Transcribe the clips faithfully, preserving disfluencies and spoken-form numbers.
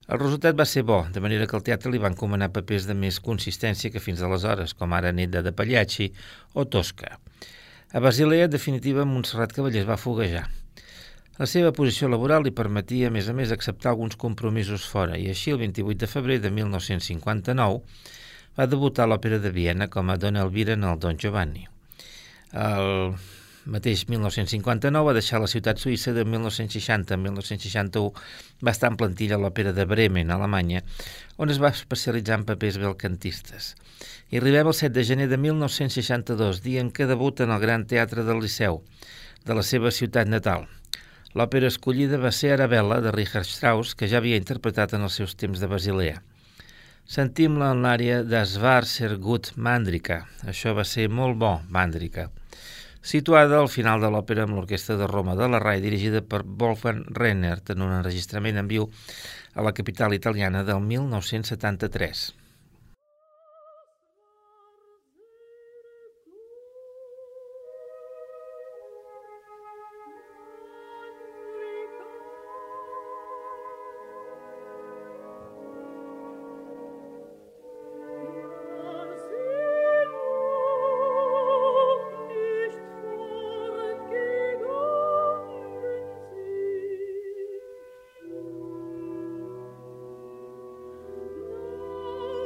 El resultat va ser bo, de manera que al teatre li van encomanar papers de més consistència que fins aleshores, com ara Nedda de Pagliacci o Tosca. A Basilea, en definitiva, Montserrat Cavallé es va foguejar. La seva posició laboral li permetia, a més a més, acceptar alguns compromisos fora, i així, el vint-i-vuit de febrer de mil nou-cents cinquanta-nou, va debutar a l'Òpera de Viena com a Donna Elvira en el Don Giovanni. El mateix mil nou-cents cinquanta-nou va deixar la ciutat suïssa. De mil nou-cents seixanta a mil nou-cents seixanta-u va estar en plantilla a l'Òpera de Bremen, a Alemanya, on es va especialitzar en papers belcantistes. I arribem el set de gener de mil nou-cents seixanta-dos, dia en què debuta en el Gran Teatre del Liceu, de la seva ciutat natal. L'òpera escollida va ser Arabella, de Richard Strauss, que ja havia interpretat en els seus temps de Basilea. Sentim-la en l'àrea Das war sehr gut, Mandrika. Això va ser molt bo, Mandrika. Situada al final de l'òpera amb l'Orquestra de Roma de la R A I, dirigida per Wolfgang Reinert, en un enregistrament en viu a la capital italiana del mil nou-cents setanta-tres. No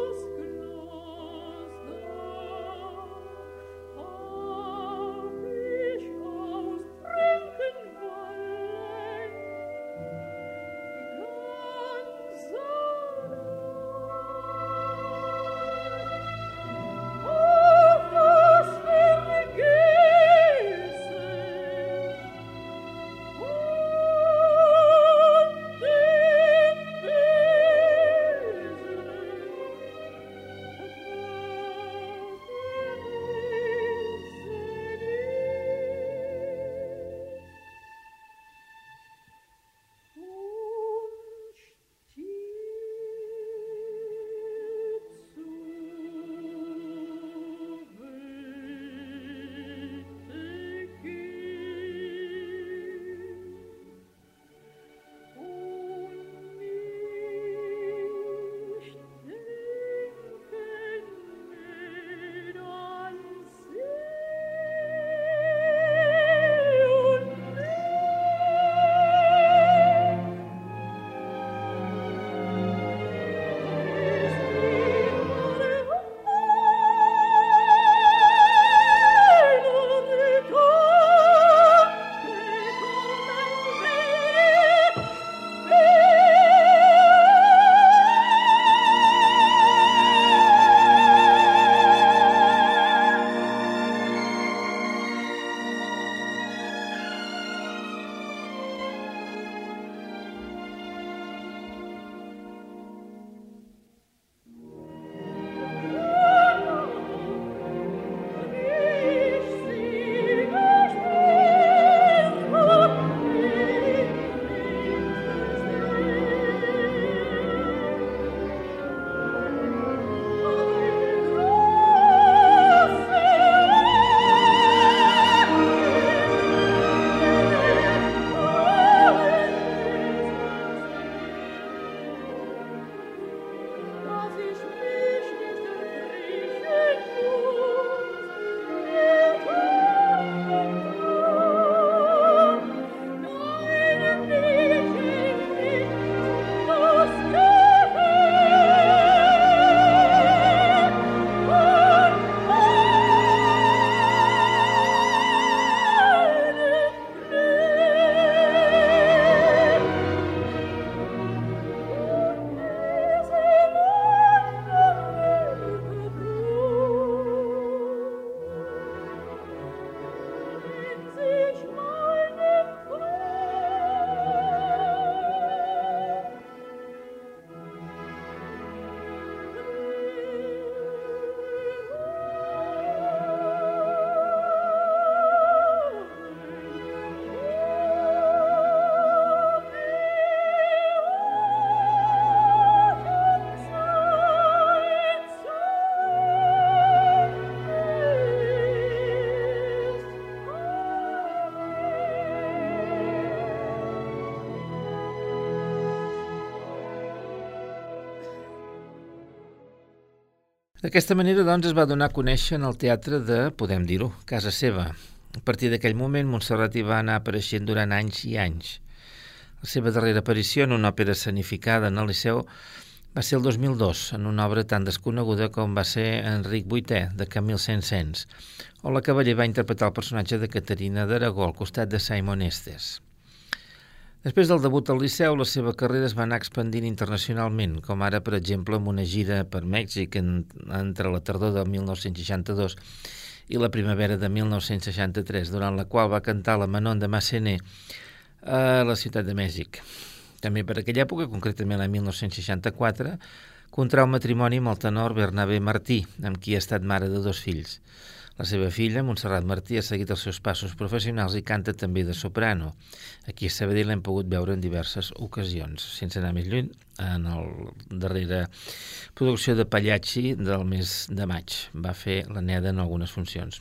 D'aquesta manera, doncs, es va donar a conèixer en el teatre de, podem dir-ho, casa seva. A partir d'aquell moment, Montserrat hi va anar apareixent durant anys i anys. La seva darrera aparició en una òpera escenificada en el Liceu va ser el dos mil dos, en una obra tan desconeguda com va ser Enric vuitè, de Camille Saint-Saëns, on la Cavaller va interpretar el personatge de Caterina d'Aragó al costat de Simon Estes. Després del debut al Liceu, la seva carrera es va anar expandint internacionalment, com ara, per exemple, amb una gira per Mèxic en, entre la tardor de mil nou-cents seixanta-dos i la primavera de mil nou-cents seixanta-tres, durant la qual va cantar la Manon de Massenet a la ciutat de Mèxic. També per aquella època, concretament l'any mil nou-cents seixanta-quatre, contrau matrimoni amb el tenor Bernabé Martí, amb qui ha estat mare de dos fills. La seva filla, Montserrat Martí, ha seguit els seus passos professionals i canta també de soprano. Aquí a Sabadell l'hem pogut veure en diverses ocasions. Sense anar més lluny, en la darrera producció de Pagliacci del mes de maig va fer la Neda en algunes funcions.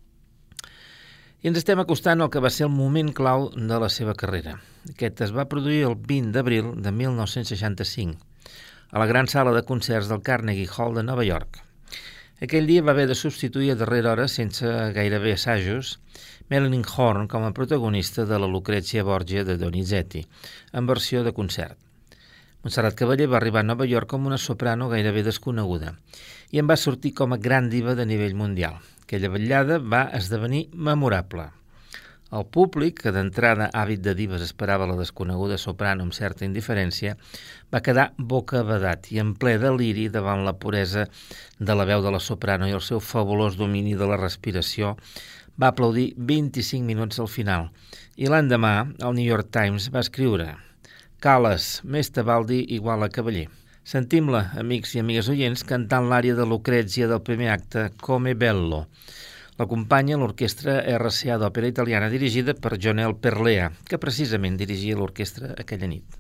I ens estem acostant al que va ser el moment clau de la seva carrera. Aquest es va produir el vint d'abril de mil nou-cents seixanta-cinc a la gran sala de concerts del Carnegie Hall de Nova York. Aquell dia va haver de substituir a darrera hora, sense gairebé assajos, Marilyn Horne com a protagonista de la Lucrezia Borgia de Donizetti, en versió de concert. Montserrat Cavaller va arribar a Nova York com una soprano gairebé desconeguda i en va sortir com a gran diva de nivell mundial. Aquella vetllada va esdevenir memorable. El públic, que d'entrada àvid de divas esperava la desconeguda soprano amb certa indiferència, va quedar bocabadat i en ple deliri davant la puresa de la veu de la soprano i el seu fabulós domini de la respiració. Va aplaudir vint-i-cinc minuts al final i l'endemà el New York Times va escriure: Callas, més te val dir igual a Cavaller. Sentim-la, amics i amigues oients, cantant l'ària de Lucrezia del primer acte, Come Bello. L'acompanya l'orquestra R C A d'Òpera Italiana dirigida per Jonel Perlea, que precisament dirigia l'orquestra aquella nit.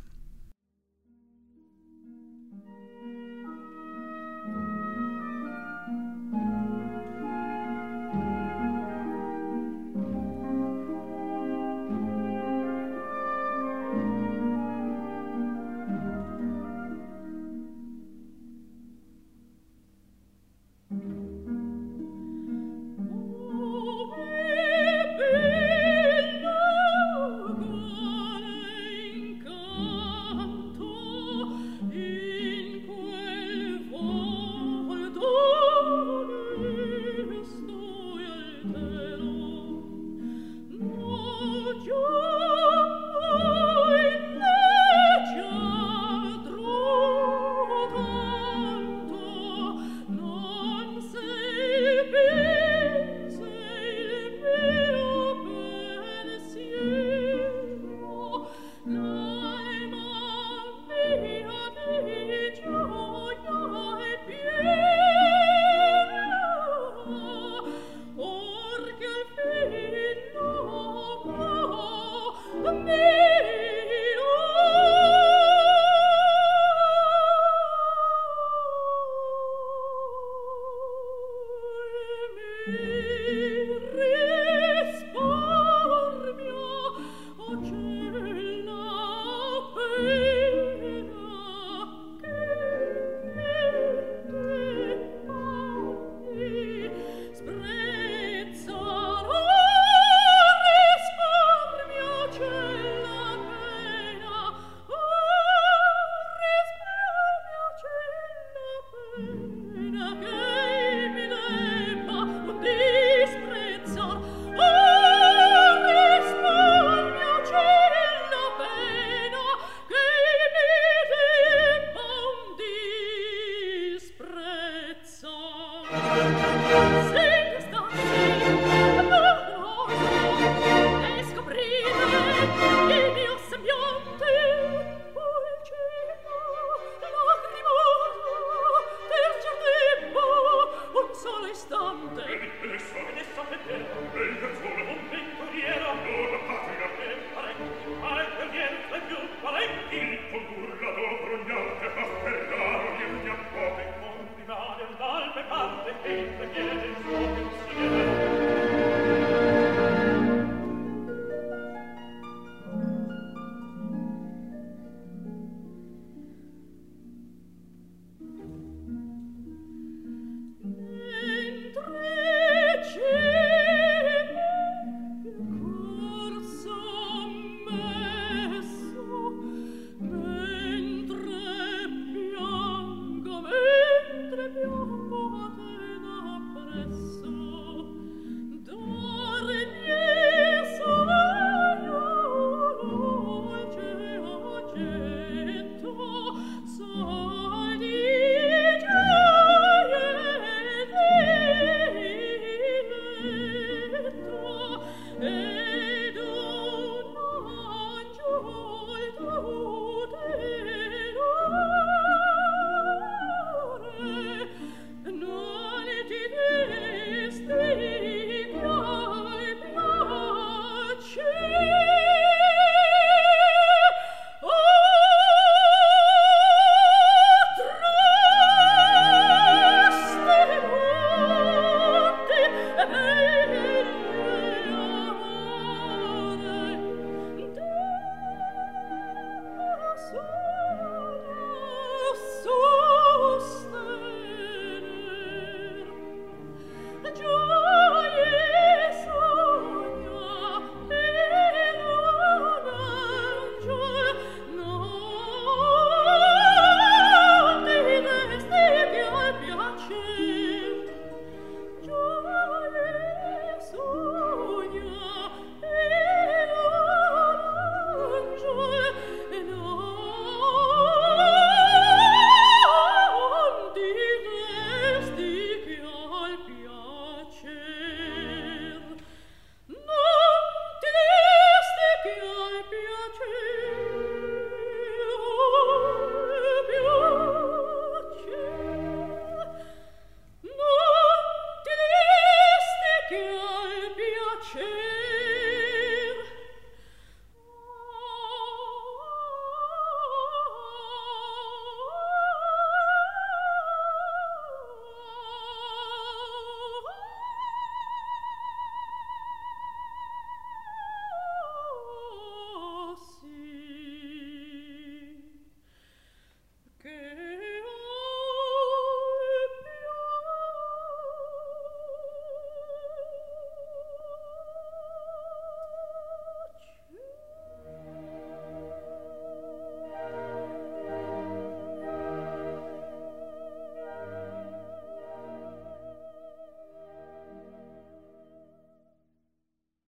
Mm-hmm.